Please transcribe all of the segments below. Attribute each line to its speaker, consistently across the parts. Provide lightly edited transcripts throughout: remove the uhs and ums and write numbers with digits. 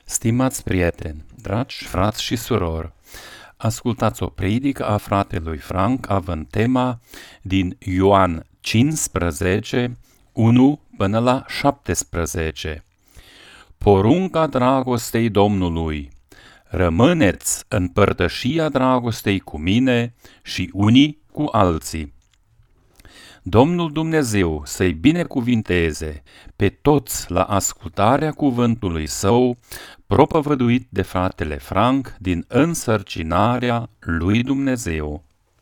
Speaker 1: Stimați prieteni, dragi frați și surori, ascultați o predică a fratelui Frank având tema din Ioan 15, 1 până la 17. Porunca dragostei Domnului. Rămâneți în părtășia dragostei cu mine și unii cu alții. Domnul Dumnezeu să-i binecuvinteze pe toți la ascultarea cuvântului său, propovăduit de fratele Frank din însărcinarea lui Dumnezeu.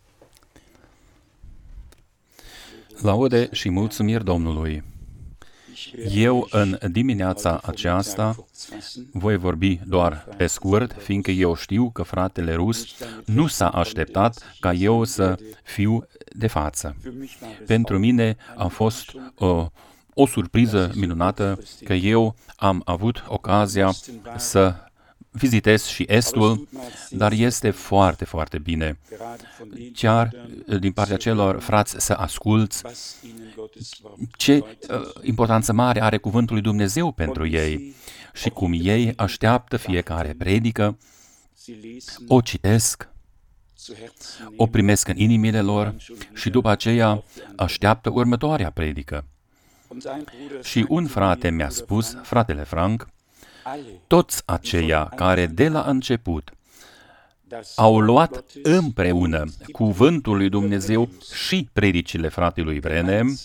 Speaker 1: Laude și mulțumiri Domnului! Eu în dimineața aceasta voi vorbi doar pe scurt, fiindcă eu știu că fratele Rus nu s-a așteptat ca eu să fiu de față. Pentru mine a fost o surpriză minunată că eu am avut ocazia să vizitez și Estul, dar este foarte, foarte bine. Chiar din partea celor frați să asculți ce importanță mare are cuvântul lui Dumnezeu pentru ei și cum ei așteaptă fiecare predică, o citesc, o primesc în inimile lor și după aceea așteaptă următoarea predică. Și un frate mi-a spus, fratele Frank, toți aceia care de la început au luat împreună cuvântul lui Dumnezeu și predicile fratelui Branham,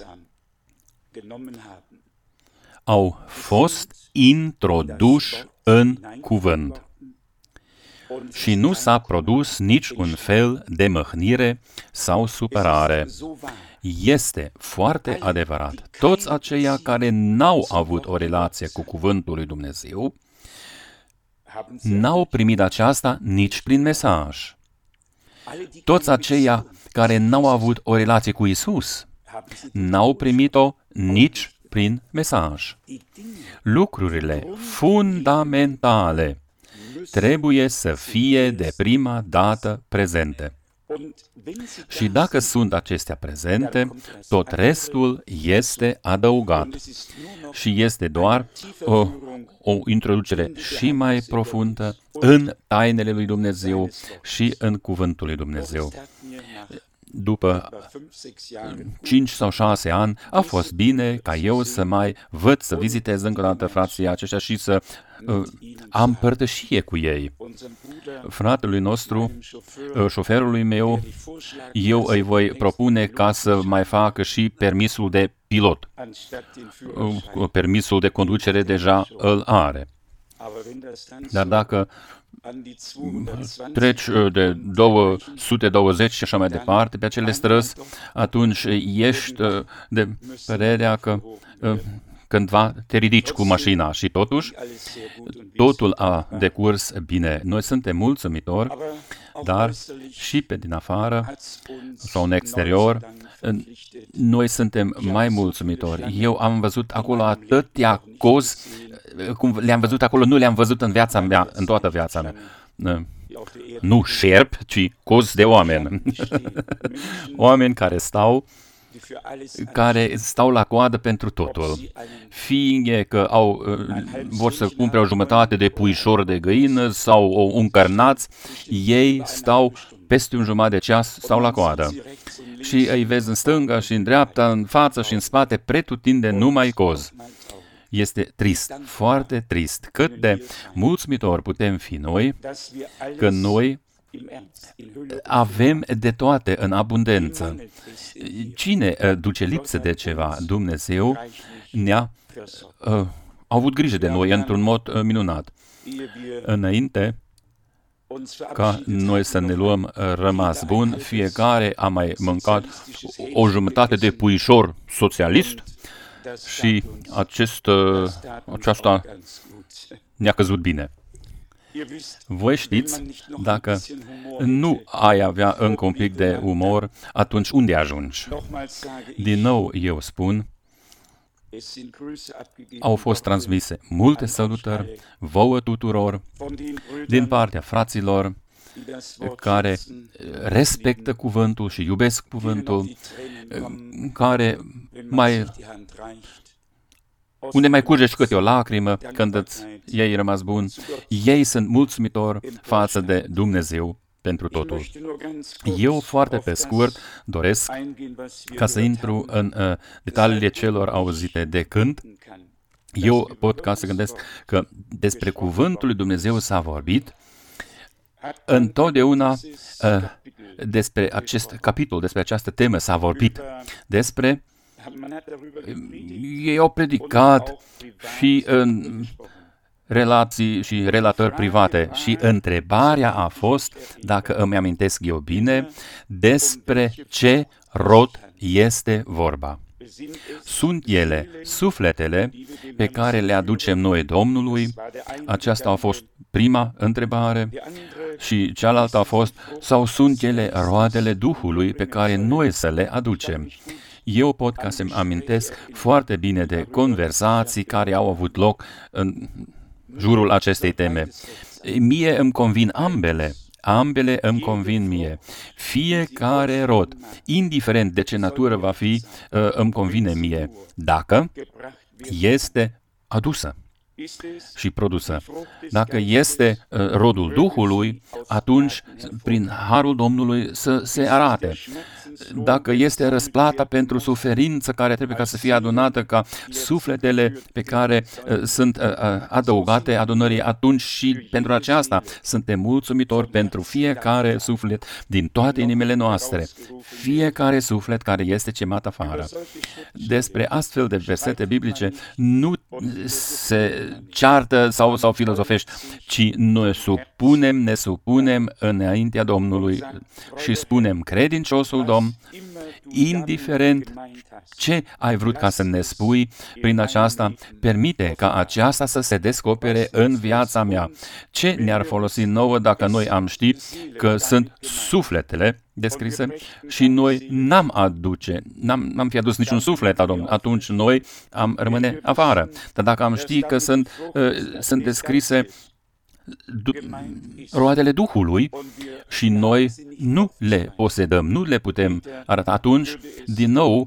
Speaker 1: au fost introduși în cuvânt. Și nu s-a produs nici un fel de mâhnire sau supărare. Este foarte adevărat. Toți aceia care n-au avut o relație cu cuvântul lui Dumnezeu, n-au primit aceasta nici prin mesaj. Toți aceia care n-au avut o relație cu Isus, n-au primit-o nici prin mesaj. Lucrurile fundamentale trebuie să fie de prima dată prezente. Și dacă sunt acestea prezente, tot restul este adăugat. Și este doar o introducere și mai profundă în tainele lui Dumnezeu și în cuvântul lui Dumnezeu. După 5 sau 6 ani, a fost bine ca eu să mai văd, să vizitez încă o dată frații aceștia și să am părtășie cu ei. Fratelui nostru, șoferului meu, eu îi voi propune ca să mai facă și permisul de pilot. Permisul de conducere deja îl are. Dar dacă treci de 220 și așa mai departe pe acele străzi, atunci ești de părerea că cândva te ridici cu mașina și totuși totul a decurs bine. Noi suntem mulțumitori, dar și pe din afară sau în exterior, noi suntem mai mulțumitori. Eu am văzut acolo atâtea cozi, cum le-am văzut acolo, nu le-am văzut în viața mea, în toată viața mea. Nu șerpi, ci cozi de oameni. Oameni care stau la coadă pentru totul. Fie că vor să cumpere o jumătate de puișor de găină sau un cărnaț, ei stau peste un jumătate de ceas, stau la coadă. Și îi vezi în stânga și în dreapta, în față și în spate, pretutindeni numai cozi. Este trist, foarte trist, cât de mulțumitori putem fi noi, că noi avem de toate în abundență. Cine duce lipsă de ceva? Dumnezeu a avut grijă de noi într-un mod minunat. Înainte ca noi să ne luăm rămas bun, fiecare a mai mâncat o jumătate de puișor socialist și aceasta ne-a căzut bine. Voi știți, dacă nu ai avea încă un pic de umor, atunci unde ajungi? Din nou eu spun, au fost transmise multe salutări vouă tuturor din partea fraților care respectă cuvântul și iubesc cuvântul, care mai unde mai curge și câte o lacrimă când îți ei rămas bun, ei sunt mulțumitori față de Dumnezeu pentru totul. Eu, foarte pe scurt, doresc ca să intru în detaliile celor auzite de cânt. Eu pot ca să gândesc că despre cuvântul lui Dumnezeu s-a vorbit întotdeauna, despre acest capitol, despre această temă s-a vorbit, despre ei au predicat și în relații și relatări private și întrebarea a fost, dacă îmi amintesc eu bine, despre ce rod este vorba. Sunt ele sufletele pe care le aducem noi Domnului? Aceasta a fost prima întrebare. Și cealaltă a fost, sau sunt ele roadele Duhului pe care noi să le aducem? Eu pot ca să-mi amintesc foarte bine de conversații care au avut loc în jurul acestei teme. Mie îmi convin ambele. Ambele îmi convin mie. Fiecare rod, indiferent de ce natură va fi, îmi convine mie, dacă este adusă și produsă. Dacă este rodul Duhului, atunci, prin harul Domnului, să se arate. Dacă este răsplata pentru suferință care trebuie ca să fie adunată ca sufletele pe care sunt adăugate adunării, atunci și pentru aceasta suntem mulțumitori pentru fiecare suflet din toate inimile noastre. Fiecare suflet care este chemat afară. Despre astfel de versete biblice nu se ceartă sau filozofești, ci noi ne supunem înaintea Domnului și spunem, credinciosul Domn, indiferent ce ai vrut ca să ne spui prin aceasta, permite ca aceasta să se descopere în viața mea. Ce ne-ar folosi nouă dacă noi am ști că sunt sufletele descrise și noi n-am fi adus niciun suflet la Domnul, atunci noi am rămâne afară. Dar dacă am ști că sunt descrise roadele Duhului și noi nu le posedăm, nu le putem arăta, atunci, din nou,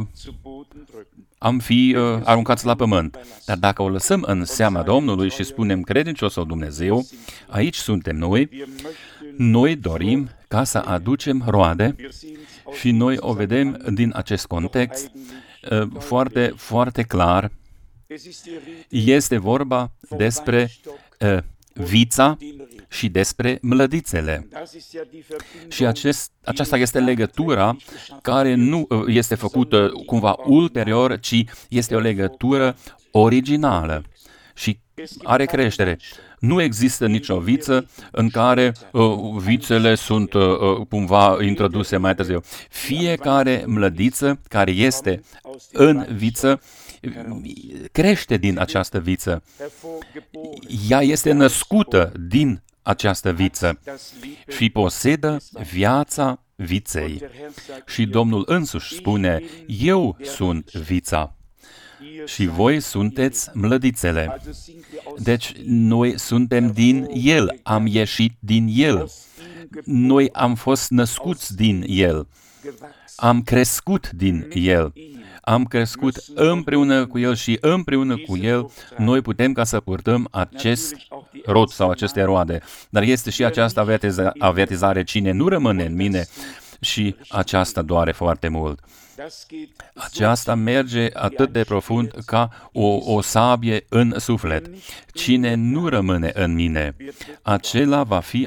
Speaker 1: am fi aruncați la pământ. Dar dacă o lăsăm în seama Domnului și spunem credinciosul Dumnezeu, aici suntem noi dorim ca să aducem roade și noi o vedem din acest context foarte, foarte clar. Este vorba despre vița și despre mlădițele. Și aceasta este legătura care nu este făcută cumva ulterior, ci este o legătură originală și are creștere. Nu există nicio viță în care vițele sunt cumva introduse mai târziu. Fiecare mlădiță care este în viță crește din această viță. Ea este născută din această viță și posedă viața viței. Și Domnul însuși spune, eu sunt vița și voi sunteți mlădițele. Deci noi suntem din El, am ieșit din El. Noi am fost născuți din El. Am crescut din El. Am crescut împreună cu El și împreună cu El noi putem ca să purtăm acest rod sau aceste roade. Dar este și această avertizare, cine nu rămâne în mine, și aceasta doare foarte mult. Aceasta merge atât de profund ca o sabie în suflet. Cine nu rămâne în mine, acela va fi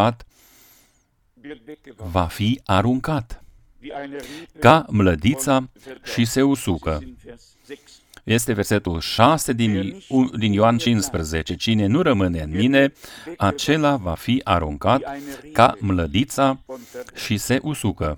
Speaker 1: aruncat ca mlădița și se usucă. Este versetul 6 din Ioan 15. Cine nu rămâne în mine, acela va fi aruncat ca mlădița și se usucă.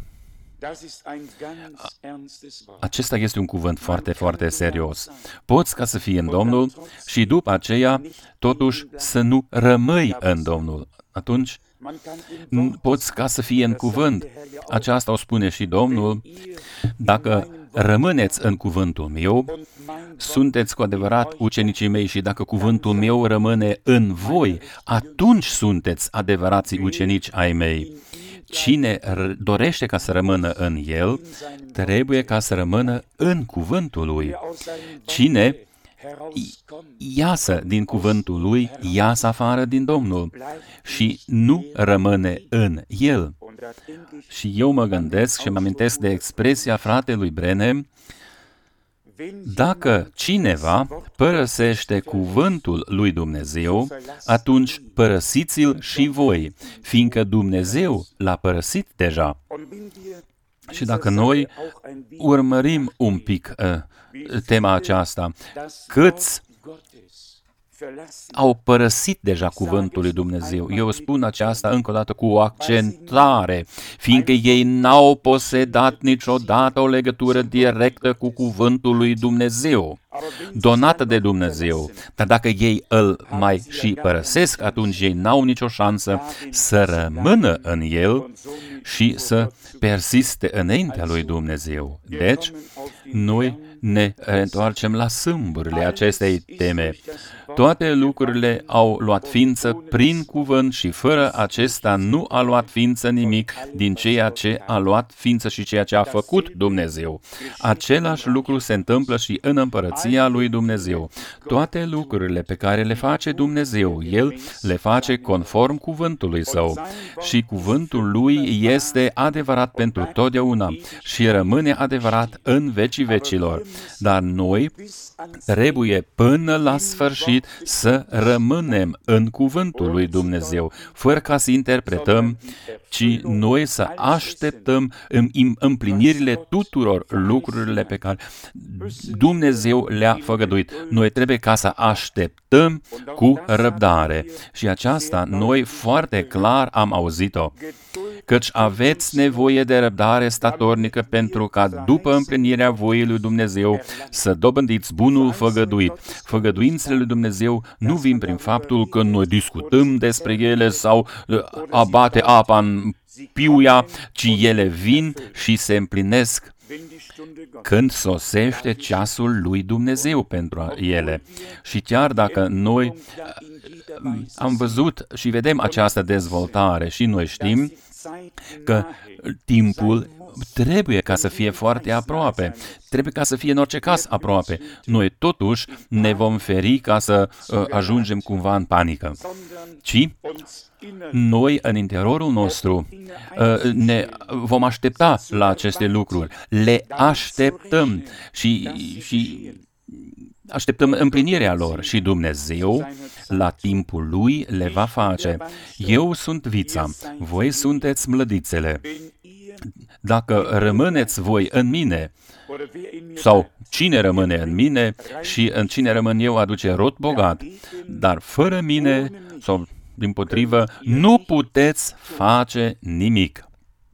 Speaker 1: Acesta este un cuvânt foarte, foarte serios. Poți ca să fii în Domnul și după aceea, totuși, să nu rămâi în Domnul. Atunci, poți ca să fie în cuvânt. Aceasta o spune și Domnul. Dacă rămâneți în cuvântul meu, sunteți cu adevărat ucenicii mei și dacă cuvântul meu rămâne în voi, atunci sunteți adevărații ucenici ai mei. Cine dorește ca să rămână în el, trebuie ca să rămână în cuvântul lui. Cine iasă din cuvântul lui, iasă afară din Domnul și nu rămâne în el. Și eu mă gândesc și mă amintesc de expresia fratelui Branham: dacă cineva părăsește cuvântul lui Dumnezeu, atunci părăsiți-l și voi, fiindcă Dumnezeu l-a părăsit deja. Și dacă noi urmărim un pic tema aceasta, câți au părăsit deja cuvântul lui Dumnezeu. Eu spun aceasta încă o dată cu o accentare, fiindcă ei n-au posedat niciodată o legătură directă cu cuvântul lui Dumnezeu, donată de Dumnezeu. Dar dacă ei îl mai și părăsesc, atunci ei n-au nicio șansă să rămână în el și să persiste înaintea lui Dumnezeu. Deci, noi ne întoarcem la sâmburile acestei teme. Toate lucrurile au luat ființă prin cuvânt și fără acesta nu a luat ființă nimic din ceea ce a luat ființă și ceea ce a făcut Dumnezeu. Același lucru se întâmplă și în împărăția lui Dumnezeu. Toate lucrurile pe care le face Dumnezeu, El le face conform cuvântului Său. Și cuvântul Lui este adevărat pentru totdeauna și rămâne adevărat în vecii vecilor. Dar noi trebuie până la sfârșit să rămânem în cuvântul lui Dumnezeu, fără ca să interpretăm, ci noi să așteptăm împlinirile tuturor lucrurile pe care Dumnezeu le-a făgăduit. Noi trebuie ca să așteptăm cu răbdare. Și aceasta noi foarte clar am auzit-o. Căci aveți nevoie de răbdare statornică pentru ca după împlinirea voii lui Dumnezeu să dobândiți bunul făgăduit. Făgăduințele lui Dumnezeu nu vin prin faptul că noi discutăm despre ele sau abate apa în piuia, ci ele vin și se împlinesc când sosește ceasul lui Dumnezeu pentru ele. Și chiar dacă noi am văzut și vedem această dezvoltare și noi știm că timpul trebuie ca să fie foarte aproape, trebuie ca să fie în orice caz aproape. Noi totuși ne vom feri ca să ajungem cumva în panică, ci noi în interiorul nostru ne vom aștepta la aceste lucruri, le așteptăm și așteptăm împlinirea lor și Dumnezeu, la timpul Lui, le va face. Eu sunt vița, voi sunteți mlădițele. Dacă rămâneți voi în mine, sau cine rămâne în mine și în cine rămân eu aduce rod bogat, dar fără mine, sau dimpotrivă, nu puteți face nimic.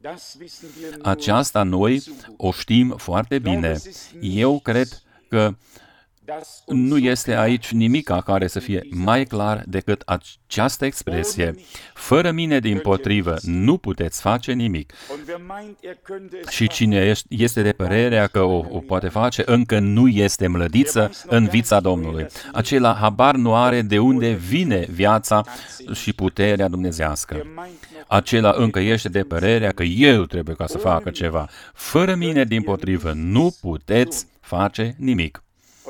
Speaker 1: Aceasta noi o știm foarte bine. Eu cred că nu este aici nimic care să fie mai clar decât această expresie. Fără mine, dimpotrivă, nu puteți face nimic. Și cine este de părerea că o poate face, încă nu este mlădiță în vița Domnului. Acela habar nu are de unde vine viața și puterea dumnezească. Acela încă este de părerea că eu trebuie ca să facă ceva. Fără mine, dimpotrivă, nu puteți face nimic.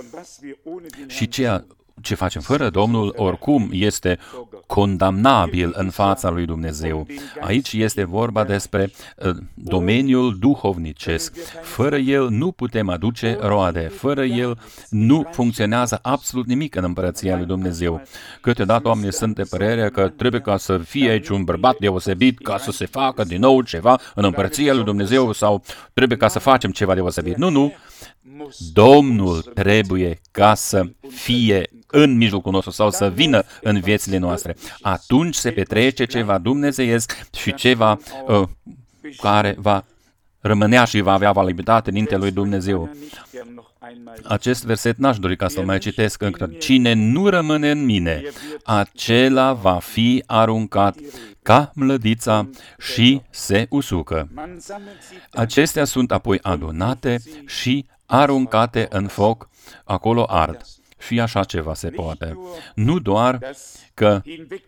Speaker 1: Și ceea ce facem fără Domnul oricum este condamnabil în fața lui Dumnezeu. Aici este vorba despre domeniul duhovnicesc. Fără el nu putem aduce roade. Fără el nu funcționează absolut nimic în împărăția lui Dumnezeu. Câteodată oamenii sunt de părere că trebuie ca să fie aici un bărbat deosebit ca să se facă din nou ceva în împărăția lui Dumnezeu sau trebuie ca să facem ceva deosebit. Nu. Domnul trebuie ca să fie în mijlocul nostru sau să vină în viețile noastre. Atunci se petrece ceva dumnezeiesc și ceva care va rămânea și va avea validitate înainte lui Dumnezeu. Acest verset n-aș dori ca să-l mai citesc încă. Cine nu rămâne în mine, acela va fi aruncat ca mlădița și se usucă. Acestea sunt apoi adunate și aruncate în foc, acolo ard. Și așa ceva se poate. Nu doar că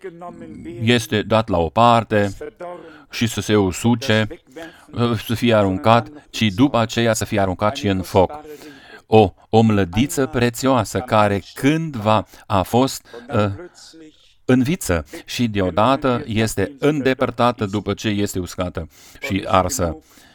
Speaker 1: este dat la o parte și să se usuce, să fie aruncat, ci după aceea să fie aruncat și în foc. o mlădiță prețioasă care cândva a fost în viță și deodată este îndepărtată după ce este uscată și arsă.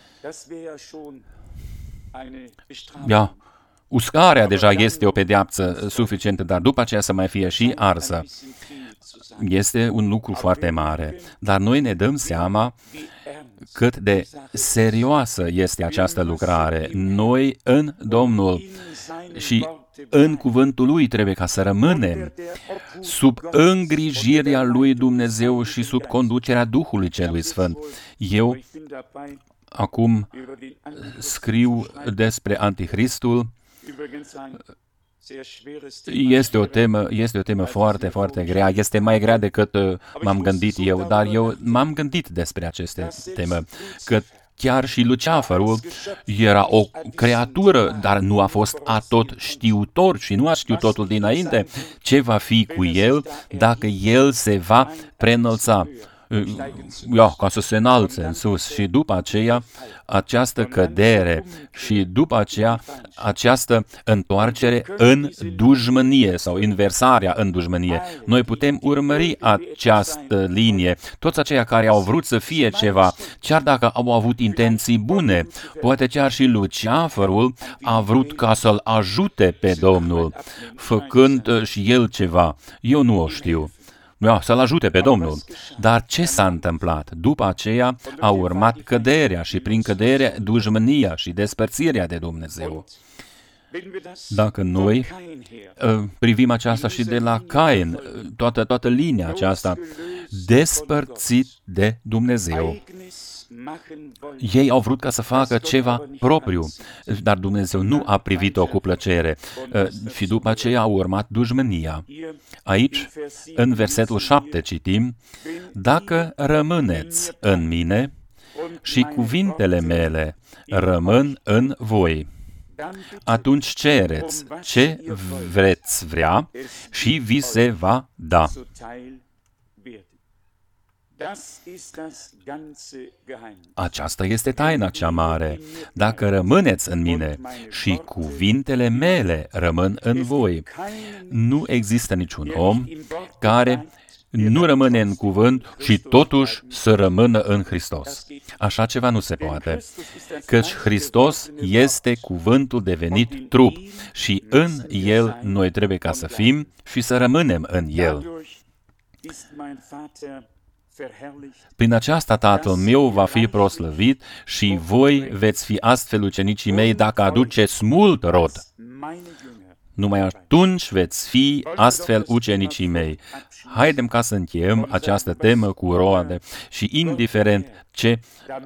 Speaker 1: Uscarea deja este o pedeapsă suficientă, dar după aceea să mai fie și arsă. Este un lucru foarte mare, dar noi ne dăm seama cât de serioasă este această lucrare. Noi în Domnul și în cuvântul Lui trebuie ca să rămânem sub îngrijirea lui Dumnezeu și sub conducerea Duhului Celui Sfânt. Eu acum scriu despre Antichristul. Este o temă foarte, foarte grea. Este mai grea decât m-am gândit eu, dar eu m-am gândit despre aceste teme, că chiar și Luciferul era o creatură, dar nu a fost atot știutor și nu a știut totul dinainte ce va fi cu el dacă el se va preînălța. Ca să se înalțe în sus și după aceea această cădere și după aceea această întoarcere în dușmănie sau inversarea în dușmănie. Noi putem urmări această linie. Toți aceia care au vrut să fie ceva, chiar dacă au avut intenții bune, poate chiar și Luciferul a vrut ca să-l ajute pe Domnul, făcând și el ceva. Eu nu o știu. Să-l ajute pe Domnul. Dar ce s-a întâmplat? După aceea a urmat căderea și prin cădere dușmânia și despărțirea de Dumnezeu. Dacă noi privim aceasta și de la Cain, toată linia aceasta, despărțit de Dumnezeu. Ei au vrut ca să facă ceva propriu, dar Dumnezeu nu a privit-o cu plăcere și după aceea a urmat dușmânia. Aici, în versetul 7 citim: dacă rămâneți în mine și cuvintele mele rămân în voi, atunci cereți ce vreți vrea și vi se va da. Aceasta este taina cea mare. Dacă rămâneți în mine și cuvintele mele rămân în voi, nu există niciun om care nu rămâne în cuvânt și totuși să rămână în Hristos. Așa ceva nu se poate, căci Hristos este cuvântul devenit trup și în El noi trebuie ca să fim și să rămânem în El. Prin aceasta Tatăl meu va fi proslăvit și voi veți fi astfel ucenicii mei dacă aduceți mult rod. Numai atunci veți fi astfel ucenicii mei. Haidem ca să încheiem această temă cu roade și indiferent ce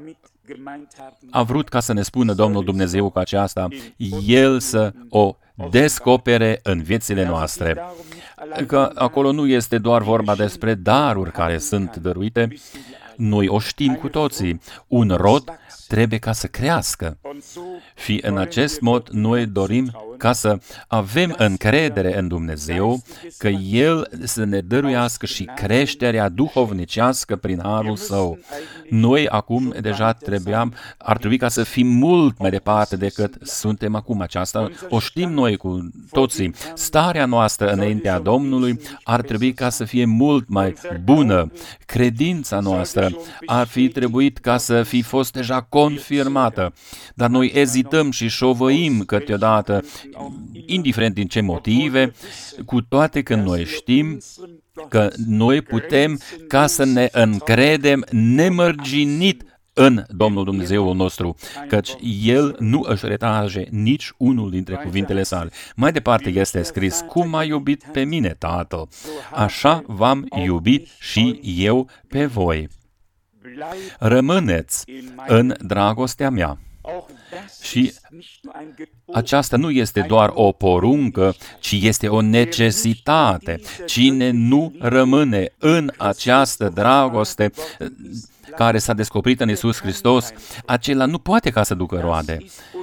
Speaker 1: a vrut ca să ne spună Domnul Dumnezeu cu aceasta, El să o descopere în viețile noastre. Că acolo nu este doar vorba despre daruri care sunt dăruite, noi o știm cu toții. Un rod trebuie ca să crească. Și în acest mod noi dorim ca să avem încredere în Dumnezeu, că El să ne dăruiască și creșterea duhovnicească prin harul Său. Noi acum deja ar trebui ca să fim mult mai departe decât suntem acum. Aceasta o știm noi cu toții. Starea noastră înaintea Domnului ar trebui ca să fie mult mai bună. Credința noastră ar fi trebuit ca să fi fost deja confirmată. Dar noi ezităm și șovăim câteodată, indiferent din ce motive, cu toate că noi știm că noi putem ca să ne încredem nemărginit în Domnul Dumnezeul nostru, căci El nu își retrage nici unul dintre cuvintele sale. Mai departe este scris: cum a iubit pe mine Tatăl, așa v-am iubit și eu pe voi. Rămâneți în dragostea mea. Și aceasta nu este doar o poruncă, ci este o necesitate. Cine nu rămâne în această dragoste care s-a descoperit în Iisus Hristos, acela nu poate ca să ducă roade.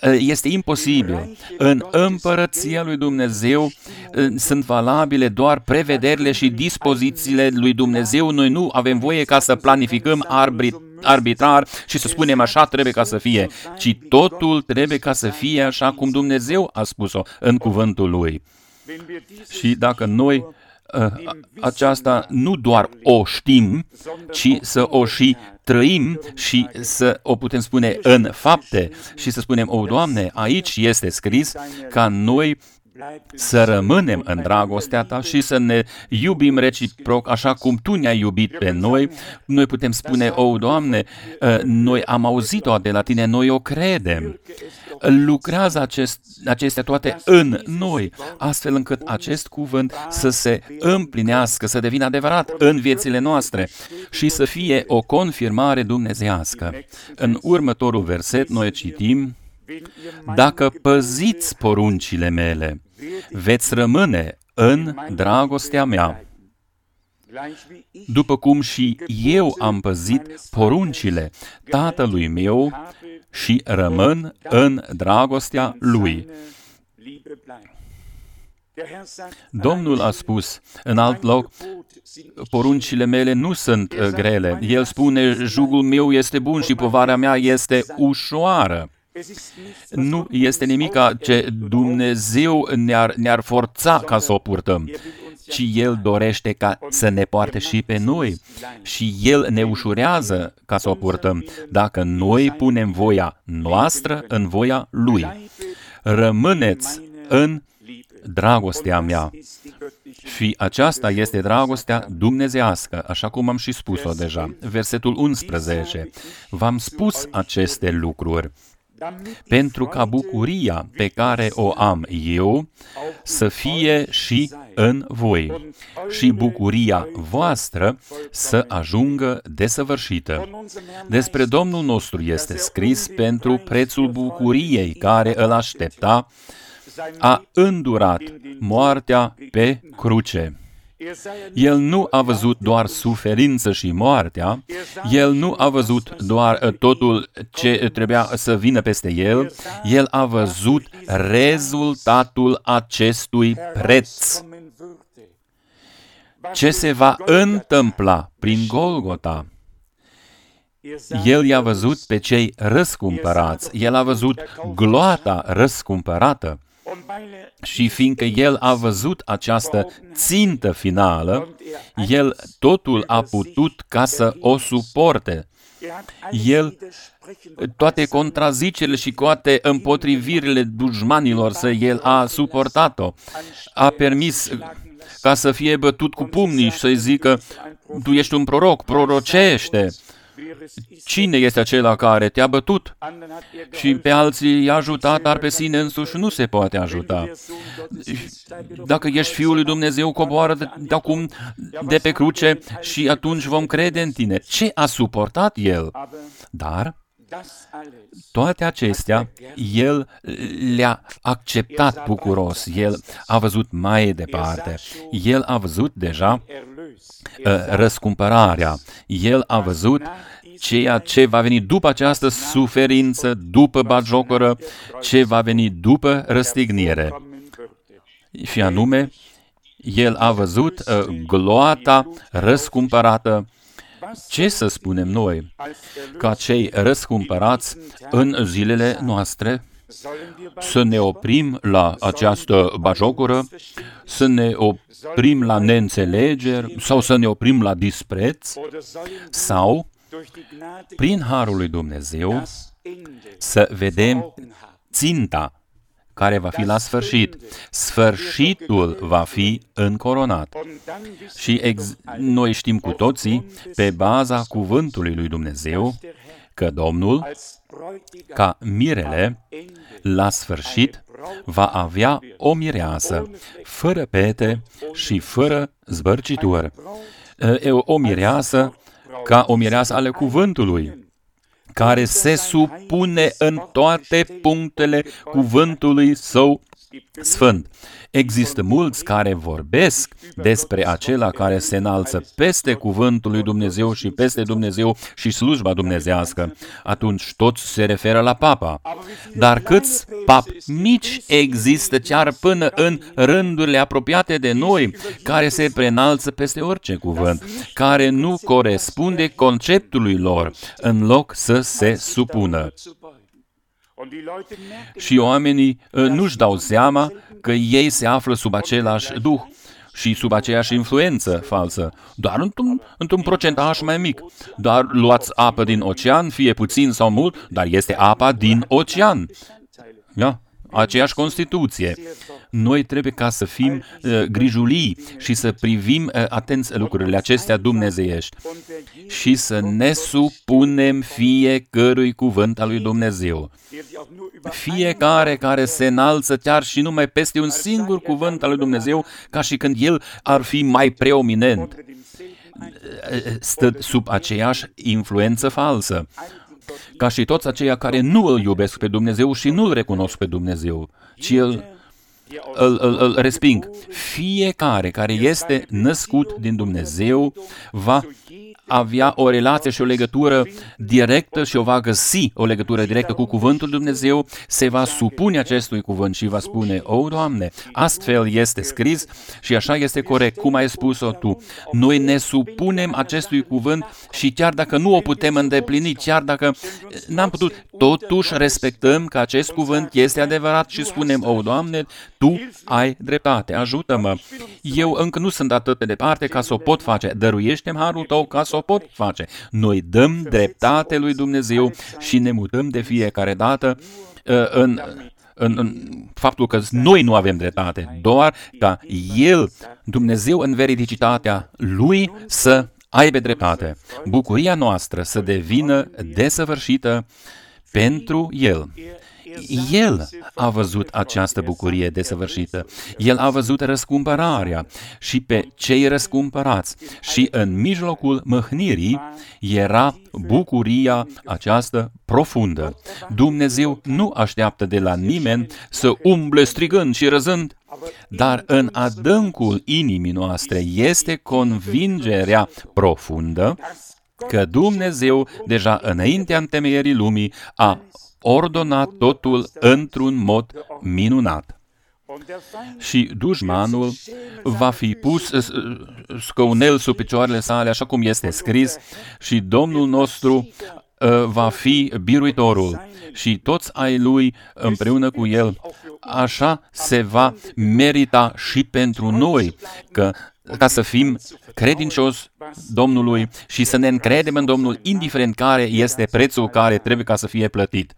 Speaker 1: este imposibil. În împărăția lui Dumnezeu sunt valabile doar prevederile și dispozițiile lui Dumnezeu. Noi nu avem voie ca să planificăm arbitrar și să spunem așa trebuie ca să fie, ci totul trebuie ca să fie așa cum Dumnezeu a spus-o în cuvântul Lui. Și dacă noi aceasta nu doar o știm, ci să o și trăim și să o putem spune în fapte și să spunem, o, Doamne, aici este scris ca noi să rămânem în dragostea Ta și să ne iubim reciproc așa cum Tu ne-ai iubit pe noi. Noi putem spune, o, Doamne, noi am auzit-o de la Tine, noi o credem. Lucrează acestea toate în noi, astfel încât acest cuvânt să se împlinească, să devină adevărat în viețile noastre și să fie o confirmare dumnezeiască. În următorul verset noi citim, dacă păziți poruncile mele, veți rămâne în dragostea mea, după cum și eu am păzit poruncile Tatălui meu și rămân în dragostea Lui. Domnul a spus în alt loc, poruncile mele nu sunt grele. El spune, jugul meu este bun și povara mea este ușoară. Nu este nimic ce Dumnezeu ne-ar forța ca să o purtăm, ci El dorește ca să ne poarte și pe noi și El ne ușurează ca să o purtăm, dacă noi punem voia noastră în voia Lui. Rămâneți în dragostea mea. Și aceasta este dragostea dumnezeiască, așa cum am și spus-o deja. Versetul 11. V-am spus aceste lucruri pentru ca bucuria pe care o am eu să fie și în voi și bucuria voastră să ajungă desăvârșită. Despre Domnul nostru este scris, pentru prețul bucuriei care îl aștepta, a îndurat moartea pe cruce. El nu a văzut doar suferință și moartea, El nu a văzut doar totul ce trebuia să vină peste El, El a văzut rezultatul acestui preț. Ce se va întâmpla prin Golgota? El i-a văzut pe cei răscumpărați, El a văzut gloata răscumpărată. Și fiindcă El a văzut această țintă finală, El totul a putut ca să o suporte. El, toate contrazicerile și toate împotrivirile dușmanilor El a suportat-o. A permis ca să fie bătut cu pumnii și să-i zică, tu ești un proroc, prorocește. Cine este acela care te-a bătut? Și pe alții i-a ajutat, dar pe sine însuși nu se poate ajuta. Dacă ești Fiul lui Dumnezeu, coboară de acum de pe cruce și atunci vom crede în tine. Ce a suportat El? Dar toate acestea, El le-a acceptat bucuros. El a văzut mai departe. El a văzut deja răscumpărarea. El a văzut ceea ce va veni după această suferință, după batjocură, ce va veni după răstignire. Și anume, El a văzut gloata răscumpărată. Ce să spunem noi? Ca cei răscumpărați în zilele noastre, să ne oprim la această batjocură, să ne oprim la neînțelegeri sau să ne oprim la dispreț, sau, prin harul lui Dumnezeu, să vedem ținta care va fi la sfârșit. Sfârșitul va fi încoronat. Și noi știm cu toții, pe baza cuvântului lui Dumnezeu, că Domnul, ca mirele, la sfârșit, va avea o mireasă, fără pete și fără zbărcitură. O mireasă ca o mireasă ale cuvântului. care se supune în toate punctele cuvântului său sfânt. Există mulți care vorbesc despre acela care se înalță peste cuvântul lui Dumnezeu și peste Dumnezeu și slujba dumnezească. Atunci toți se referă la papa. Dar câți papi mici există chiar până în rândurile apropiate de noi, care se preînalță peste orice cuvânt, care nu corespunde conceptului lor, în loc să se supună. Și oamenii nu-și dau seama că ei se află sub același duh și sub aceeași influență falsă, doar într-un procentaj mai mic. Doar luați apă din ocean, fie puțin sau mult, dar este apa din ocean. Da? Aceeași constituție. Noi trebuie ca să fim grijulii și să privim atenți lucrurile acestea dumnezeiești și să ne supunem fiecărui cuvânt al lui Dumnezeu. Fiecare care se înalță chiar și numai peste un singur cuvânt al lui Dumnezeu, ca și când el ar fi mai preeminent, stă sub aceeași influență falsă, ca și toți aceia care nu îl iubesc pe Dumnezeu și nu îl recunosc pe Dumnezeu, ci îl resping. Fiecare care este născut din Dumnezeu va avea o relație și o legătură directă și o va găsi o legătură directă cu cuvântul Dumnezeu, se va supune acestui cuvânt și va spune: O, Doamne, astfel este scris și așa este corect, cum ai spus-o Tu. Noi ne supunem acestui cuvânt și chiar dacă nu o putem îndeplini, chiar dacă n-am putut, totuși respectăm că acest cuvânt este adevărat și spunem: O, Doamne, Tu ai dreptate, ajută-mă. Eu încă nu sunt atât de departe ca să o pot face. Dăruiește-mi harul Tău ca să o pot face. Noi dăm dreptate lui Dumnezeu și ne mutăm de fiecare dată în faptul că noi nu avem dreptate, doar ca El, Dumnezeu în veridicitatea Lui, să aibă dreptate. Bucuria noastră să devină desăvârșită pentru El. El a văzut această bucurie desăvârșită. El a văzut răscumpărarea și pe cei răscumpărați. Și în mijlocul mâhnirii era bucuria aceasta profundă. Dumnezeu nu așteaptă de la nimeni să umble strigând și răzând, dar în adâncul inimii noastre este convingerea profundă că Dumnezeu, deja înaintea întemeierii lumii, a ordonat totul într-un mod minunat. Și dușmanul va fi pus scaunel sub picioarele sale, așa cum este scris, și Domnul nostru va fi biruitorul și toți ai lui împreună cu el. Așa se va merita și pentru noi, ca să fim credincioși Domnului și să ne încredem în Domnul, indiferent care este prețul care trebuie ca să fie plătit.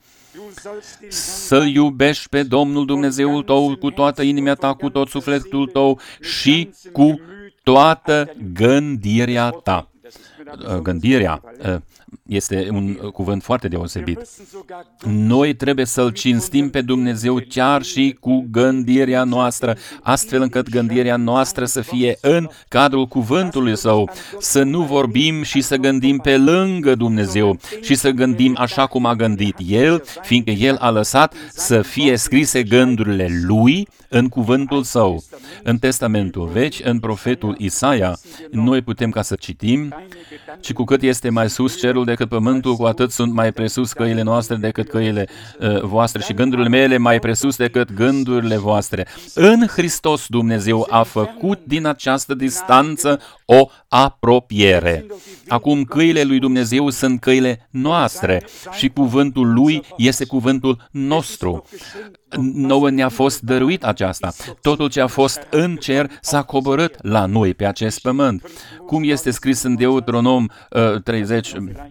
Speaker 1: Să-L iubești pe Domnul Dumnezeul tău cu toată inima ta, cu tot sufletul tău și cu toată gândirea ta. Gândirea este un cuvânt foarte deosebit. Noi trebuie să-L cinstim pe Dumnezeu chiar și cu gândirea noastră, astfel încât gândirea noastră să fie în cadrul cuvântului Său, să nu vorbim și să gândim pe lângă Dumnezeu și să gândim așa cum a gândit El, fiindcă El a lăsat să fie scrise gândurile Lui în cuvântul Său. În Testamentul Vechi, în profetul Isaia, noi putem ca să citim: și cu cât este mai sus cerul decât pământul, cu atât sunt mai presus căile noastre decât căile voastre și gândurile mele mai presus decât gândurile voastre. În Hristos Dumnezeu a făcut din această distanță o apropiere. Acum căile lui Dumnezeu sunt căile noastre și cuvântul Lui este cuvântul nostru. Nouă ne-a fost dăruit aceasta. Totul ce a fost în cer s-a coborât la noi pe acest pământ. Cum este scris în Deuteronom 30,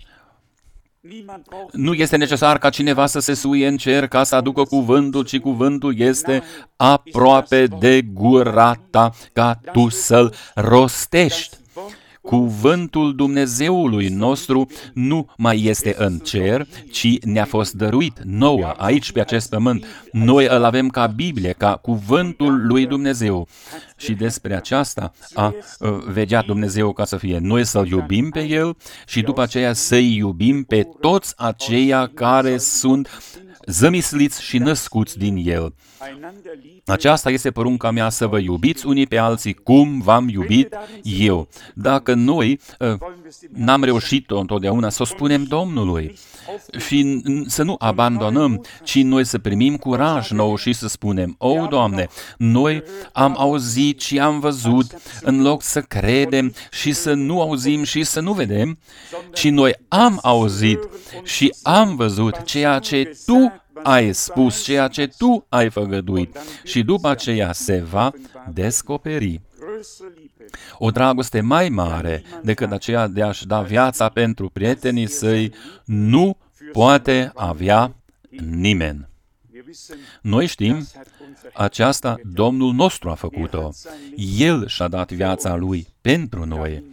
Speaker 1: nu este necesar ca cineva să se suie în cer ca să aducă cuvântul, ci cuvântul este aproape de gura ta ca tu să-l rostești. cuvântul Dumnezeului nostru nu mai este în cer, ci ne-a fost dăruit nouă, aici pe acest pământ. Noi îl avem ca Biblie, ca cuvântul lui Dumnezeu. Și despre aceasta a vegea Dumnezeu ca să fie noi să-L iubim pe El și după aceea să-i iubim pe toți aceia care sunt zămisliți și născuți din El. Aceasta este porunca mea, să vă iubiți unii pe alții cum v-am iubit eu. Dacă noi n-am reușit-o întotdeauna, să o spunem Domnului și să nu abandonăm, ci noi să primim curaj nou și să spunem: O, Doamne, noi am auzit și am văzut, în loc să credem și să nu auzim și să nu vedem, ci noi am auzit și am văzut ceea ce Tu ai spus, ceea ce Tu ai făgăduit, și după aceea se va descoperi o dragoste mai mare decât aceea de a-și da viața pentru prietenii săi, nu poate avea nimeni. Noi știm, aceasta Domnul nostru a făcut-o. El și-a dat viața Lui pentru noi.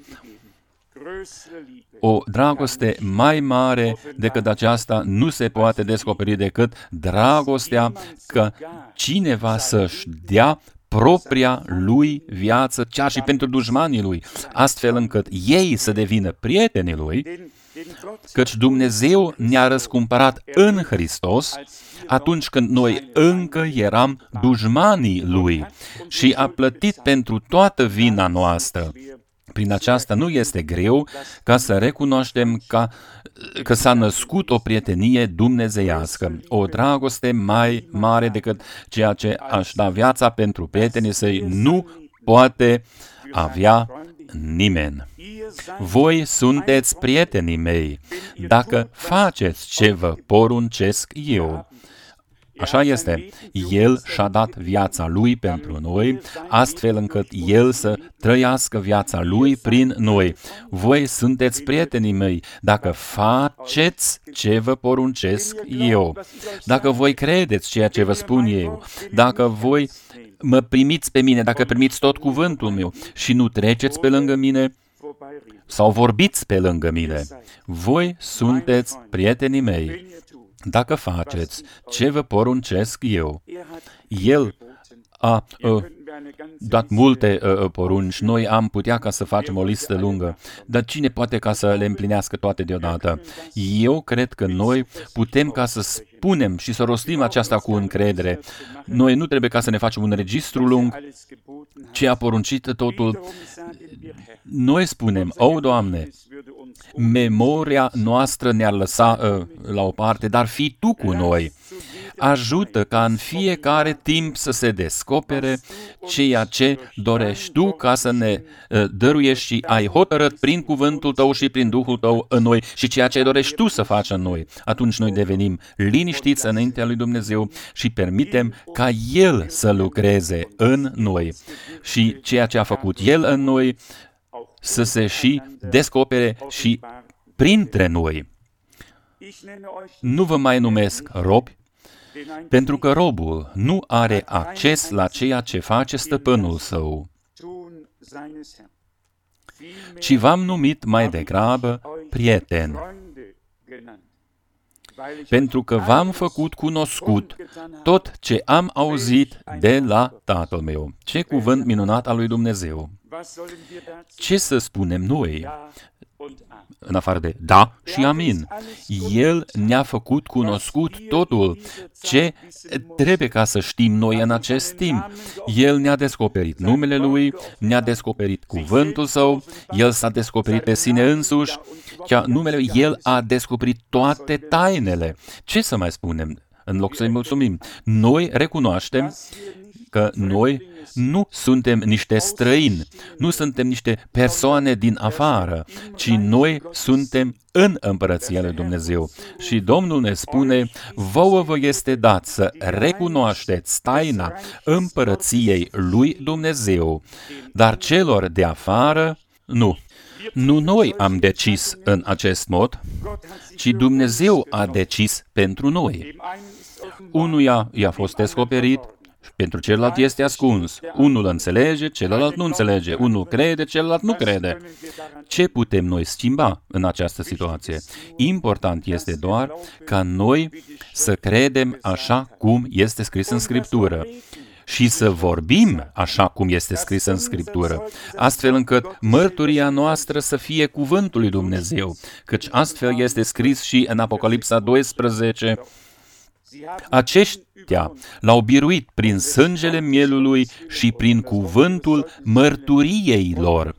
Speaker 1: O dragoste mai mare decât aceasta nu se poate descoperi decât dragostea că cineva să-și dea propria lui viață, chiar și pentru dușmanii lui, astfel încât ei să devină prietenii lui, căci Dumnezeu ne-a răscumpărat în Hristos atunci când noi încă eram dușmanii lui și a plătit pentru toată vina noastră. Prin aceasta nu este greu ca să recunoaștem că s-a născut o prietenie dumnezeiască, o dragoste mai mare decât ceea ce aș da viața pentru prietenii săi nu poate avea nimeni. Voi sunteți prietenii mei dacă faceți ce vă poruncesc eu. Așa este. El și-a dat viața Lui pentru noi, astfel încât El să trăiască viața Lui prin noi. Voi sunteți prietenii mei dacă faceți ce vă poruncesc eu. Dacă voi credeți ceea ce vă spun eu, dacă voi mă primiți pe mine, dacă primiți tot cuvântul meu și nu treceți pe lângă mine sau vorbiți pe lângă mine, voi sunteți prietenii mei dacă faceți ce vă poruncesc eu. El a dat multe porunci. Noi am putea ca să facem o listă lungă, dar cine poate ca să le împlinească toate deodată? Eu cred că noi putem ca să spunem și să rostim aceasta cu încredere. Noi nu trebuie ca să ne facem un registru lung, ce a poruncit totul. Noi spunem: O, Doamne, memoria noastră ne-ar lăsa la o parte, dar fii Tu cu noi. Ajută ca în fiecare timp să se descopere ceea ce dorești Tu ca să ne dăruiești și ai hotărât prin cuvântul Tău și prin Duhul Tău în noi și ceea ce dorești Tu să faci în noi. Atunci noi devenim liniștiți înaintea lui Dumnezeu și permitem ca El să lucreze în noi și ceea ce a făcut El în noi să se și descopere și printre noi. Nu vă mai numesc robi, pentru că robul nu are acces la ceea ce face stăpânul său, ci v-am numit mai degrabă prieteni, pentru că v-am făcut cunoscut tot ce am auzit de la Tatăl meu. Ce cuvânt minunat al lui Dumnezeu! Ce să spunem noi, în afară de da și amin? El ne-a făcut cunoscut totul ce trebuie ca să știm noi în acest timp. El ne-a descoperit numele Lui, ne-a descoperit cuvântul Său, El s-a descoperit pe sine însuși, chiar numele Lui, El a descoperit toate tainele. Ce să mai spunem în loc să-i mulțumim? Noi recunoaștem că noi nu suntem niște străini, nu suntem niște persoane din afară, ci noi suntem în împărăția lui Dumnezeu. Și Domnul ne spune: vouă vă este dat să recunoașteți taina împărăției lui Dumnezeu, dar celor de afară nu. Nu noi am decis în acest mod, ci Dumnezeu a decis pentru noi. Unuia i-a fost descoperit, Pentru celălalt este ascuns. Unul înțelege, celălalt nu înțelege. Unul crede, celălalt nu crede. Ce putem noi schimba în această situație? Important este doar ca noi să credem așa cum este scris în Scriptură și să vorbim așa cum este scris în Scriptură, astfel încât mărturia noastră să fie cuvântul lui Dumnezeu, căci astfel este scris și în Apocalipsa 12. Aceștia l-au biruit prin sângele mielului și prin cuvântul mărturiei lor.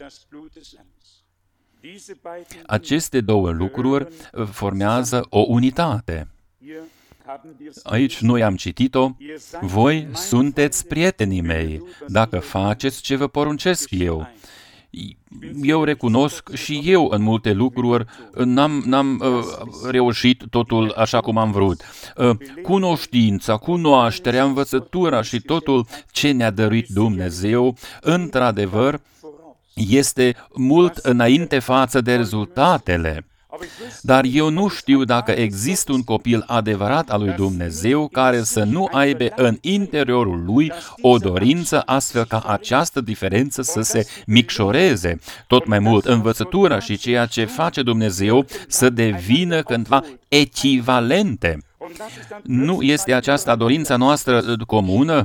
Speaker 1: Aceste două lucruri formează o unitate. Aici noi am citit-o, voi sunteți prietenii mei, dacă faceți ce vă poruncesc eu. Eu recunosc și eu în multe lucruri n-am reușit totul așa cum am vrut. Cunoștința, cunoașterea, învățătura și totul ce ne-a dăruit Dumnezeu, într-adevăr, este mult înainte față de rezultatele. Dar eu nu știu dacă există un copil adevărat al lui Dumnezeu care să nu aibă în interiorul lui o dorință astfel ca această diferență să se micșoreze. Tot mai mult, învățătura și ceea ce face Dumnezeu să devină cândva echivalente. Nu este aceasta dorința noastră comună?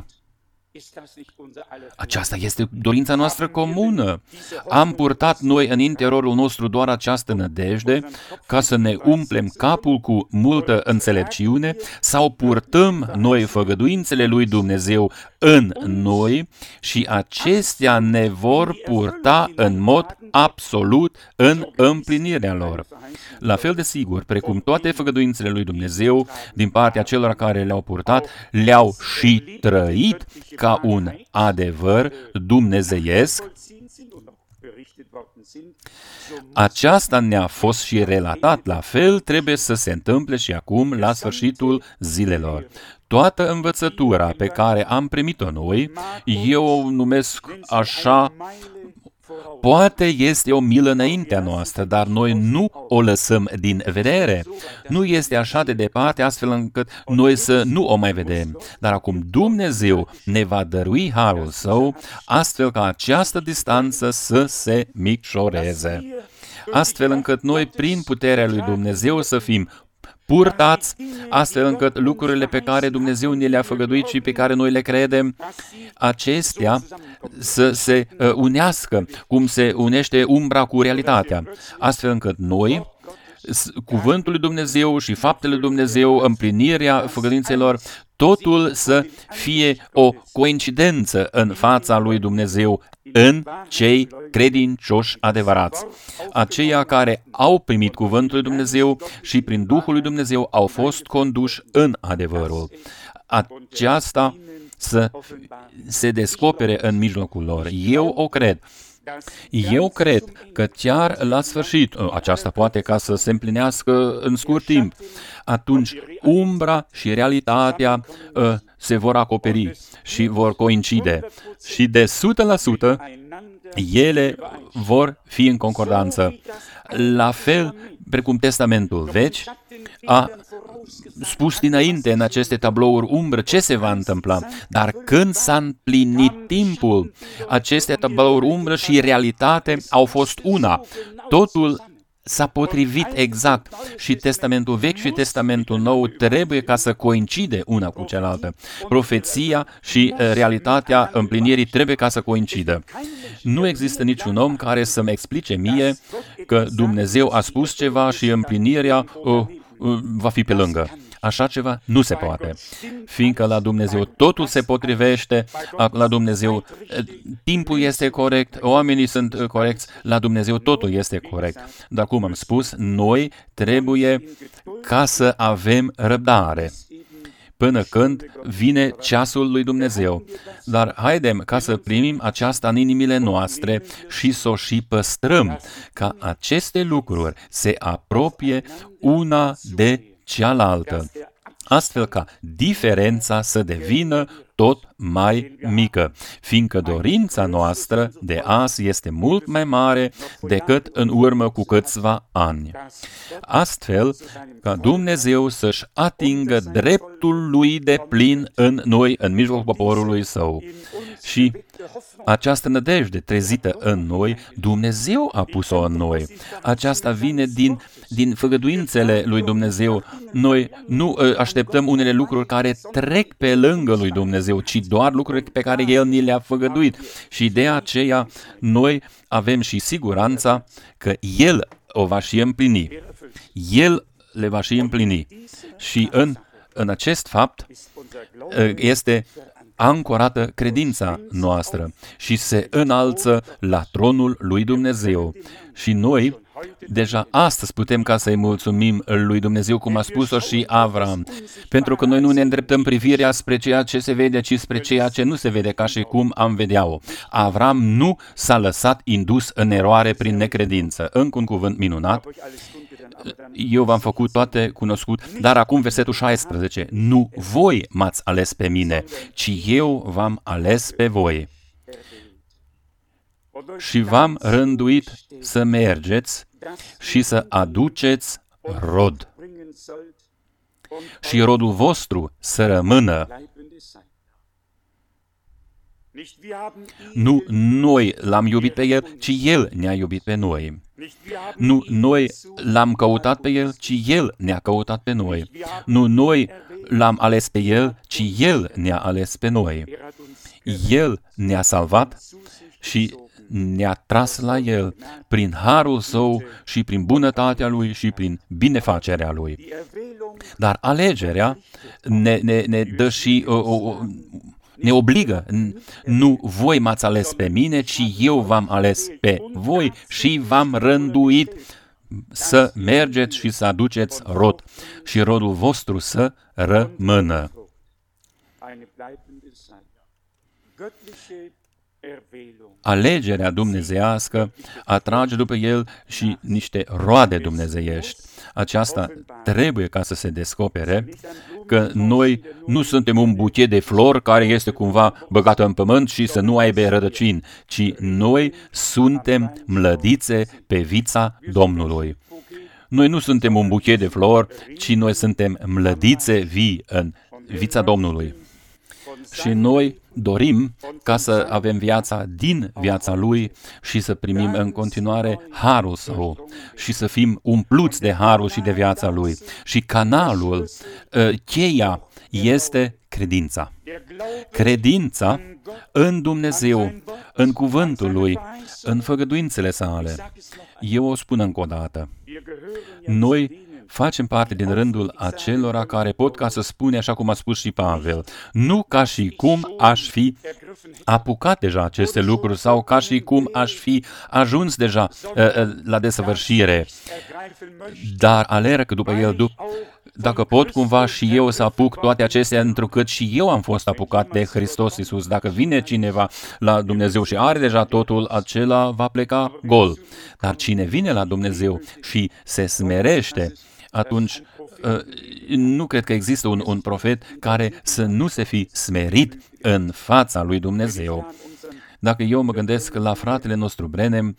Speaker 1: Aceasta este dorința noastră comună. Am purtat noi în interiorul nostru doar această nădejde ca să ne umplem capul cu multă înțelepciune sau purtăm noi făgăduințele lui Dumnezeu în noi și acestea ne vor purta în mod absolut în împlinirea lor. La fel de sigur, precum toate făgăduințele lui Dumnezeu din partea celor care le-au purtat, le-au și trăit ca un adevăr dumnezeiesc, aceasta ne-a fost și relatat, la fel trebuie să se întâmple și acum la sfârșitul zilelor. Toată învățătura pe care am primit-o noi, eu o numesc așa, poate este o milă înaintea noastră, dar noi nu o lăsăm din vedere. Nu este așa de departe, astfel încât noi să nu o mai vedem. Dar acum Dumnezeu ne va dărui harul Său, astfel ca această distanță să se micșoreze. Astfel încât noi, prin puterea lui Dumnezeu, să fim purtați, astfel încât lucrurile pe care Dumnezeu ne le-a făgăduit și pe care noi le credem, acestea să se unească, cum se unește umbra cu realitatea, astfel încât noi, cuvântul lui Dumnezeu și faptele lui Dumnezeu, împlinirea făgăduințelor, totul să fie o coincidență în fața lui Dumnezeu, în cei credincioși adevărați. Aceia care au primit cuvântul lui Dumnezeu și prin Duhul lui Dumnezeu au fost conduși în adevărul. Aceasta să se descopere în mijlocul lor. Eu o cred. Eu cred că chiar la sfârșit, aceasta poate ca să se împlinească în scurt timp, atunci umbra și realitatea se vor acoperi și vor coincide. Și de 100% ele vor fi în concordanță. La fel precum Testamentul Vechi a spus dinainte în aceste tablouri umbră ce se va întâmpla, dar când s-a împlinit timpul, aceste tablouri umbră și realitate au fost una. Totul s-a potrivit exact și Testamentul Vechi și Testamentul Nou trebuie ca să coincide una cu cealaltă. Profeția și realitatea împlinirii trebuie ca să coincidă. Nu există niciun om care să-mi explice mie că Dumnezeu a spus ceva și împlinirea va fi pe lângă. Așa ceva nu se poate, fiindcă la Dumnezeu totul se potrivește, la Dumnezeu timpul este corect, oamenii sunt corecți, la Dumnezeu totul este corect. Dar cum am spus, noi trebuie ca să avem răbdare până când vine ceasul lui Dumnezeu. Dar haidem ca să primim aceasta în inimile noastre și să o și păstrăm, ca aceste lucruri se apropie una de cealaltă, astfel ca diferența să devină tot mai mică, fiindcă dorința noastră de azi este mult mai mare decât în urmă cu câțiva ani. Astfel, ca Dumnezeu să-și atingă dreptul lui de plin în noi, în mijlocul poporului său. Și această nădejde trezită în noi, Dumnezeu a pus-o în noi. Aceasta vine din făgăduințele lui Dumnezeu. Noi nu așteptăm unele lucruri care trec pe lângă lui Dumnezeu, ci doar lucruri pe care El ni le-a făgăduit. Și de aceea noi avem și siguranța că El o va și împlini. El le va și împlini. Și în acest fapt este ancorată credința noastră și se înalță la tronul lui Dumnezeu. Și noi, deja astăzi putem ca să-i mulțumim lui Dumnezeu, cum a spus-o și Avram, pentru că noi nu ne îndreptăm privirea spre ceea ce se vede, ci spre ceea ce nu se vede, ca și cum am vedea-o. Avram nu s-a lăsat indus în eroare prin necredință. Încă un cuvânt minunat. Eu v-am făcut toate cunoscut, dar acum versetul 16. Nu voi m-ați ales pe mine, ci eu v-am ales pe voi. Și v-am rânduit să mergeți și să aduceți rod. Și rodul vostru să rămână. Nu noi l-am iubit pe El, ci El ne-a iubit pe noi. Nu noi l-am căutat pe El, ci El ne-a căutat pe noi. Nu noi l-am ales pe El, ci El ne-a ales pe noi. El ne-a salvat și ne-a tras la El prin harul Său și prin bunătatea Lui și prin binefacerea Lui. Dar alegerea ne dă și ne obligă. Nu voi m-ați ales pe mine, ci eu v-am ales pe voi și v-am rânduit să mergeți și să aduceți rod și rodul vostru să rămână. Alegerea dumnezeiască atrage după El și niște roade dumnezeiești. Aceasta trebuie ca să se descopere că noi nu suntem un buchet de flori care este cumva băgată în pământ și să nu aibă rădăcini, ci noi suntem mlădițe pe vița Domnului. Noi nu suntem un buchet de flori, ci noi suntem mlădițe vii în vița Domnului. Și noi dorim ca să avem viața din viața Lui și să primim în continuare harul Său și să fim umpluți de harul și de viața Lui. Și canalul, cheia este credința. Credința în Dumnezeu, în cuvântul Lui, în făgăduințele Sale. Eu o spun încă o dată. Noi facem parte din rândul acelora care pot ca să spune, așa cum a spus și Pavel, nu ca și cum aș fi apucat deja aceste lucruri sau ca și cum aș fi ajuns deja la desăvârșire, dar alerg după El, dacă pot cumva și eu să apuc toate acestea, întrucât și eu am fost apucat de Hristos Iisus. Dacă vine cineva la Dumnezeu și are deja totul, acela va pleca gol. Dar cine vine la Dumnezeu și se smerește, atunci nu cred că există un profet care să nu se fi smerit în fața lui Dumnezeu. Dacă eu mă gândesc la fratele nostru Brenem,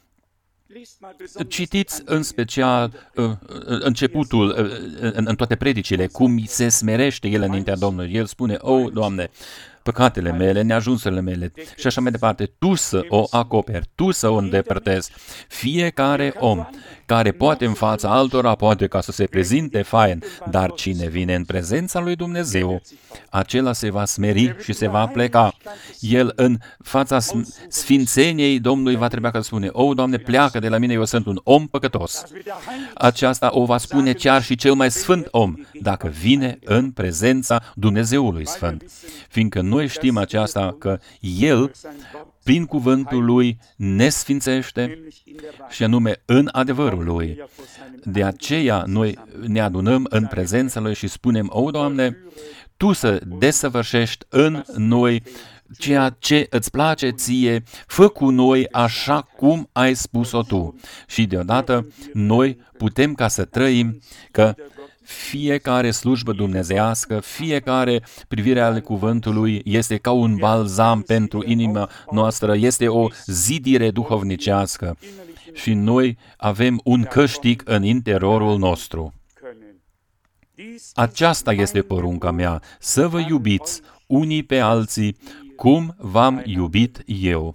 Speaker 1: citiți în special începutul în toate predicile, cum se smerește el înaintea Domnului. El spune, Doamne, păcatele mele, neajunsurile mele și așa mai departe, Tu să o acoperi, Tu să o îndepărtezi. Fiecare om care poate în fața altora, poate ca să se prezinte fain, dar cine vine în prezența lui Dumnezeu, acela se va smeri și se va pleca. El în fața sfințeniei Domnului va trebui să spune, Doamne, pleacă de la mine, eu sunt un om păcătos. Aceasta o va spune chiar și cel mai sfânt om, dacă vine în prezența Dumnezeului Sfânt. Fiindcă noi știm aceasta că El, prin cuvântul Lui, ne sfințește și anume în adevărul Lui. De aceea noi ne adunăm în prezența Lui și spunem, Doamne, Tu să desăvârșești în noi ceea ce îți place ție, fă cu noi așa cum ai spus-o Tu. Și deodată noi putem ca să trăim că Fiecare slujbă dumnezeiască, fiecare privire ale cuvântului este ca un balzam pentru inima noastră, este o zidire duhovnicească și noi avem un câștig în interiorul nostru. Aceasta este porunca mea, să vă iubiți unii pe alții cum v-am iubit eu.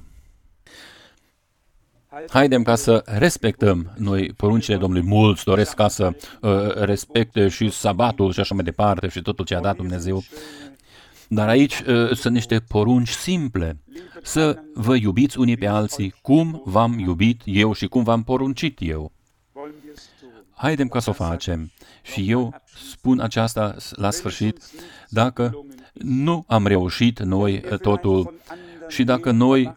Speaker 1: Haidem ca să respectăm noi poruncile Domnului. Mulți doresc ca să respecte și sabatul și așa mai departe și totul ce a dat Dumnezeu. Dar aici sunt niște porunci simple. Să vă iubiți unii pe alții cum v-am iubit eu și cum v-am poruncit eu. Haidem ca să o facem. Și eu spun aceasta la sfârșit, dacă nu am reușit noi totul și dacă noi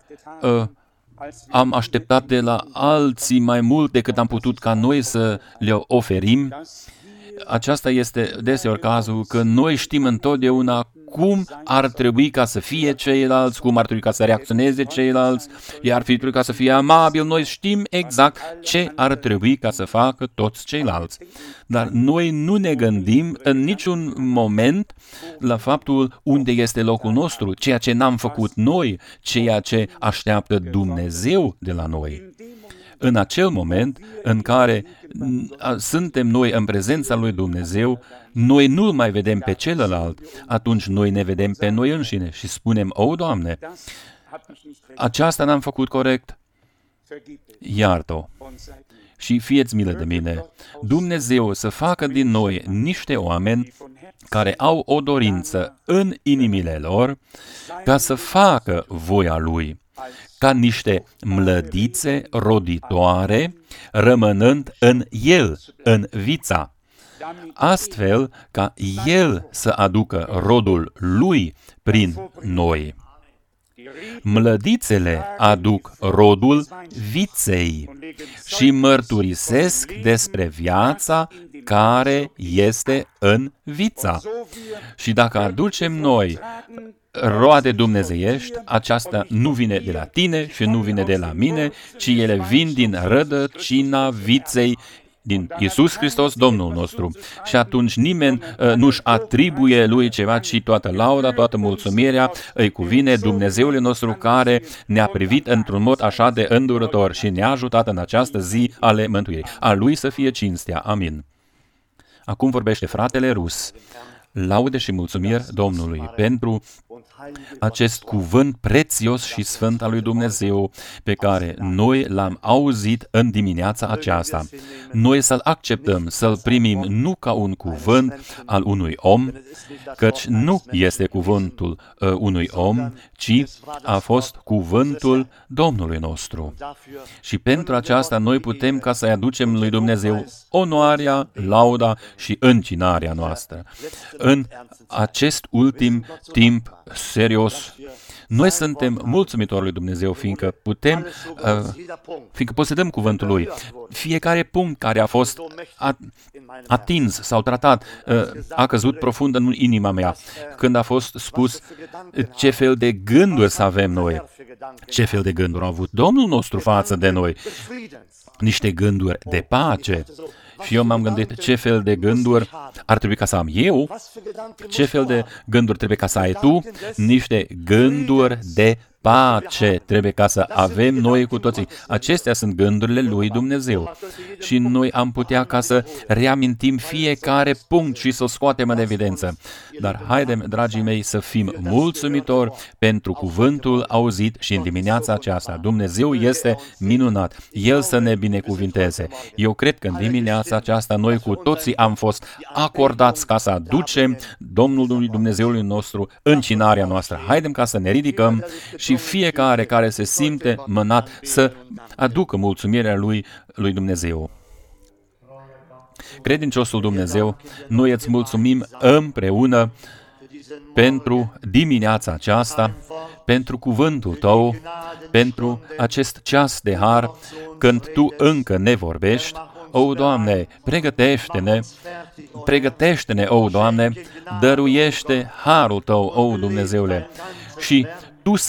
Speaker 1: am așteptat de la alții mai mult decât am putut ca noi să le oferim, aceasta este deseori cazul, că noi știm întotdeauna cum ar trebui ca să fie ceilalți, cum ar trebui ca să reacționeze ceilalți, iar fi trebui ca să fie amabil, noi știm exact ce ar trebui ca să facă toți ceilalți. Dar noi nu ne gândim în niciun moment la faptul unde este locul nostru, ceea ce n-am făcut noi, ceea ce așteaptă Dumnezeu de la noi. În acel moment în care suntem noi în prezența lui Dumnezeu, noi nu mai vedem pe celălalt, atunci noi ne vedem pe noi înșine și spunem, o, Doamne, aceasta n-am făcut corect, iartă-o și fieți milă de mine. Dumnezeu să facă din noi niște oameni care au o dorință în inimile lor ca să facă voia Lui, ca niște mlădițe roditoare, rămânând în El, în vița, astfel ca El să aducă rodul Lui prin noi. Mlădițele aduc rodul viței și mărturisesc despre viața care este în vița. Și dacă aducem noi roade dumnezeiești, aceasta nu vine de la tine și nu vine de la mine, ci ele vin din rădăcina viței din Iisus Hristos, Domnul nostru. Și atunci nimeni nu-și atribuie Lui ceva, ci toată lauda, toată mulțumirea îi cuvine Dumnezeului nostru care ne-a privit într-un mod așa de îndurător și ne-a ajutat în această zi ale mântuirii. A Lui să fie cinstea. Amin. Acum vorbește fratele Rus. Laude și mulțumiri Domnului pentru acest cuvânt prețios și sfânt al lui Dumnezeu pe care noi l-am auzit în dimineața aceasta. Noi să-l acceptăm, să-l primim nu ca un cuvânt al unui om, căci nu este cuvântul unui om, ci a fost cuvântul Domnului nostru. Și pentru aceasta noi putem ca să-i aducem lui Dumnezeu onoarea, lauda și închinarea noastră. În acest ultim timp serios, noi suntem mulțumitori lui Dumnezeu, fiindcă posedăm cuvântul Lui. Fiecare punct care a fost atins sau tratat a căzut profund în inima mea. Când a fost spus ce fel de gânduri să avem noi, ce fel de gânduri a avut Domnul nostru față de noi, niște gânduri de pace. Și eu m-am gândit ce fel de gânduri ar trebui ca să am eu, ce fel de gânduri trebuie ca să ai tu, niște gânduri de pace trebuie ca să avem noi cu toții. Acestea sunt gândurile lui Dumnezeu. Și noi am putea ca să reamintim fiecare punct și să-l scoatem în evidență. Dar haidem, dragii mei, să fim mulțumitori pentru cuvântul auzit și în dimineața aceasta. Dumnezeu este minunat. El să ne binecuvinteze. Eu cred că în dimineața aceasta noi cu toții am fost acordați ca să aducem Domnului Dumnezeului nostru închinarea noastră. Haidem ca să ne ridicăm și fiecare care se simte mânat să aducă mulțumirea lui Dumnezeu. Credinciosul Dumnezeu, noi îți mulțumim împreună pentru dimineața aceasta, pentru cuvântul Tău, pentru acest ceas de har, când Tu încă ne vorbești. O, Doamne, pregătește-ne, o, Doamne, dăruiește harul Tău, o, Dumnezeule, și Tu să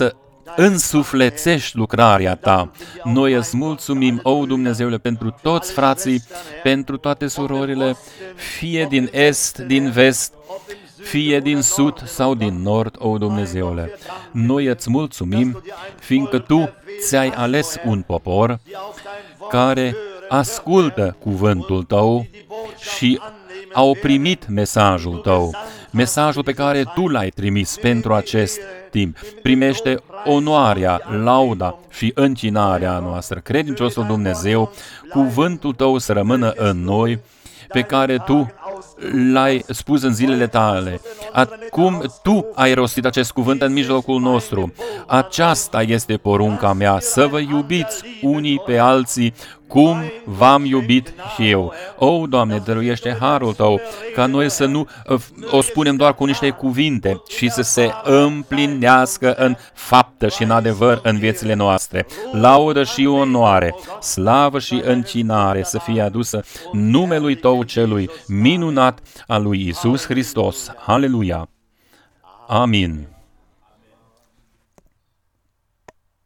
Speaker 1: însuflețești lucrarea Ta. Noi îți mulțumim, o Dumnezeule, pentru toți frații, pentru toate surorile, fie din est, din vest, fie din sud sau din nord, o Dumnezeule. Noi îți mulțumim, fiindcă Tu ți-ai ales un popor care ascultă cuvântul Tău și au primit mesajul Tău, mesajul pe care Tu l-ai trimis pentru acest timp. Primește onoarea, lauda și închinarea noastră. Credinciosul Dumnezeu, cuvântul Tău să rămână în noi, pe care Tu l-ai spus în zilele Tale. Acum Tu ai rostit acest cuvânt în mijlocul nostru. Aceasta este porunca mea, să vă iubiți unii pe alții, cum v-am iubit și eu. O, Doamne, dăruiește harul Tău, ca noi să nu o spunem doar cu niște cuvinte, ci să se împlinească în faptă și în adevăr în viețile noastre. Laudă și onoare, slavă și închinare să fie adusă numelui Tău celui minunat al lui Iisus Hristos. Aleluia! Amin.